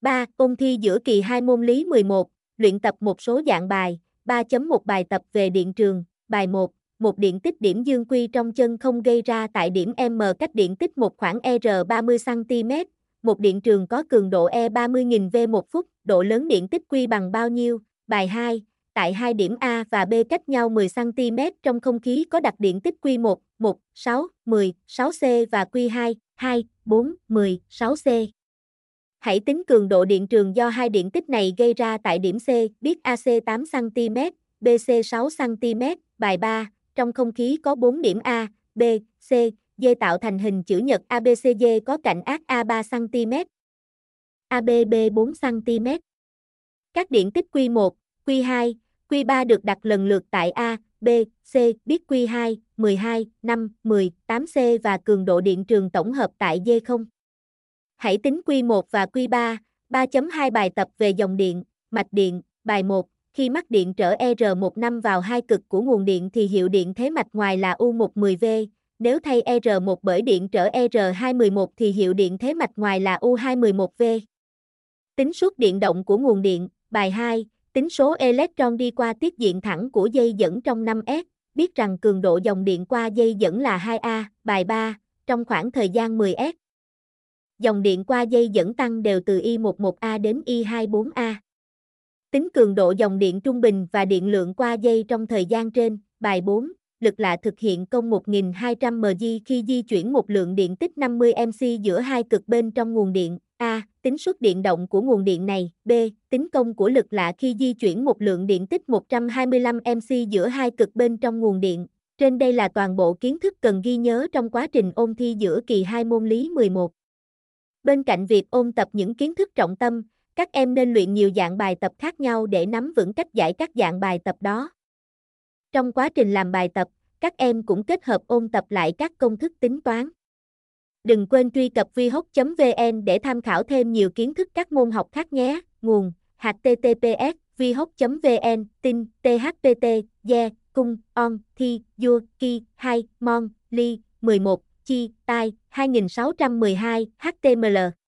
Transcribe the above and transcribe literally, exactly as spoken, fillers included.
ba. Ôn thi giữa kỳ hai môn lý mười một, luyện tập một số dạng bài. ba chấm một Bài tập về điện trường. Bài một. Một điện tích điểm dương quy trong chân không gây ra tại điểm M cách điện tích một khoảng R ba mươi xăng-ti-mét. Một điện trường có cường độ E ba mươi nghìn vôn một phút, độ lớn điện tích Q bằng bao nhiêu? Bài hai. Tại hai điểm A và B cách nhau mười xăng-ti-mét trong không khí có đặc điện tích Q một, một, sáu, mười, sáu C và Q hai, hai, bốn, mười, sáu C. Hãy tính cường độ điện trường do hai điện tích này gây ra tại điểm C, biết A C tám xăng-ti-mét, B C sáu xăng-ti-mét. Bài ba. Trong không khí có bốn điểm A, B, C, D tạo thành hình chữ nhật a bê xê đê có cạnh ác A ba xăng-ti-mét, a bê B bốn xăng-ti-mét. Các điện tích Q một, Q hai, Q ba được đặt lần lượt tại A, B, C, biết Q hai, mười hai, năm, mười, tám C và cường độ điện trường tổng hợp tại D không. Hãy tính Q một và Q ba. ba chấm hai Bài tập về dòng điện, mạch điện. Bài một. Khi mắc điện trở R mười lăm vào hai cực của nguồn điện thì hiệu điện thế mạch ngoài là U một mười vôn. Nếu thay R một bởi điện trở R hai mười một thì hiệu điện thế mạch ngoài là U hai mười một vôn. Tính suất điện động của nguồn điện. Bài hai. Tính số electron đi qua tiết diện thẳng của dây dẫn trong năm S. Biết rằng cường độ dòng điện qua dây dẫn là hai A. Bài ba. Trong khoảng thời gian mười S, dòng điện qua dây dẫn tăng đều từ I mười một A đến I hai mươi bốn A. Tính cường độ dòng điện trung bình và điện lượng qua dây trong thời gian trên. Bài bốn. Lực lạ thực hiện công một nghìn hai trăm mê gi khi di chuyển một lượng điện tích năm mươi mét giữa hai cực bên trong nguồn điện. A. Tính suất điện động của nguồn điện này. B. Tính công của lực lạ khi di chuyển một lượng điện tích một trăm hai mươi lăm mét giữa hai cực bên trong nguồn điện. Trên đây là toàn bộ kiến thức cần ghi nhớ trong quá trình ôn thi giữa kỳ hai môn lý mười một. Bên cạnh việc ôn tập những kiến thức trọng tâm, các em nên luyện nhiều dạng bài tập khác nhau để nắm vững cách giải các dạng bài tập đó. Trong quá trình làm bài tập, các em cũng kết hợp ôn tập lại các công thức tính toán. Đừng quên truy cập vihoc chấm vn để tham khảo thêm nhiều kiến thức các môn học khác nhé. Nguồn: h t t p s vihoc chấm vn. Tin: t h p t, yeah, cung, on, thi, vua, ki, hai, mon, li, mười một, chi, tai, hai nghìn sáu trăm mười hai, H T M L.